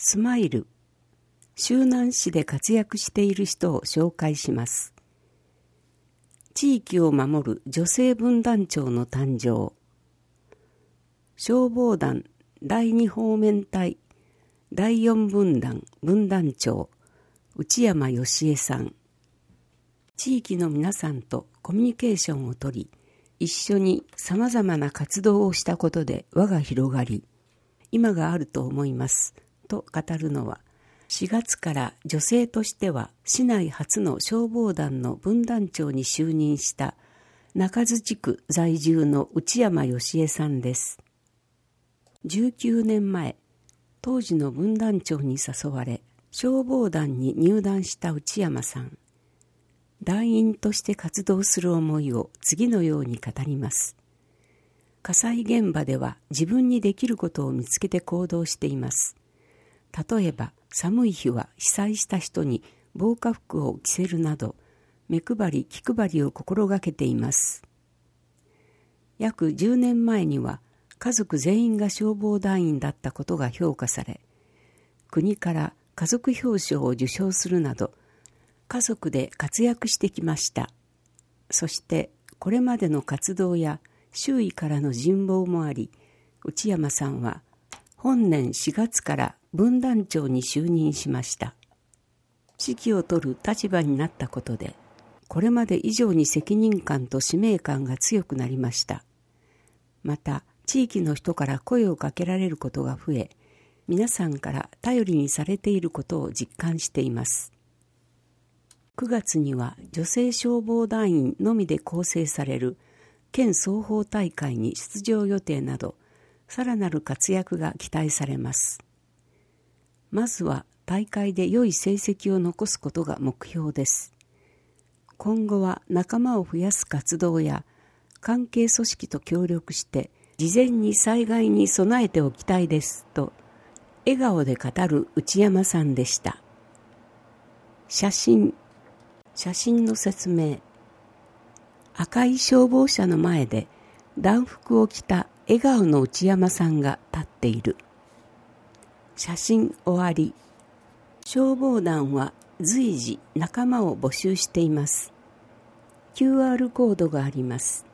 スマイル、周南市で活躍している人を紹介します。地域を守る女性分団長の誕生。消防団第2方面隊第4分団分団長内山義恵さん。地域の皆さんとコミュニケーションをとり、一緒にさまざまな活動をしたことで輪が広がり、今があると思いますと語るのは、4月から女性としては市内初の消防団の分団長に就任した中津地区在住の内山義恵さんです。19年前、当時の分団長に誘われ、消防団に入団した内山さん。団員として活動する思いを次のように語ります。火災現場では自分にできることを見つけて行動しています。例えば寒い日は被災した人に防火服を着せるなど、目配り気配りを心がけています。約10年前には家族全員が消防団員だったことが評価され、国から家族表彰を受賞するなど、家族で活躍してきました。そしてこれまでの活動や周囲からの人望もあり、内山さんは本年4月から分団長に就任しました。指揮を執る立場になったことで、これまで以上に責任感と使命感が強くなりました。また地域の人から声をかけられることが増え、皆さんから頼りにされていることを実感しています。9月には女性消防団員のみで構成される県双方大会に出場予定など、さらなる活躍が期待されます。まずは大会で良い成績を残すことが目標です。今後は仲間を増やす活動や関係組織と協力して事前に災害に備えておきたいですと笑顔で語る内山さんでした。写真の説明。赤い消防車の前で団服を着た笑顔の内山さんが立っている。写真終わり。消防団は随時仲間を募集しています。QR コードがあります。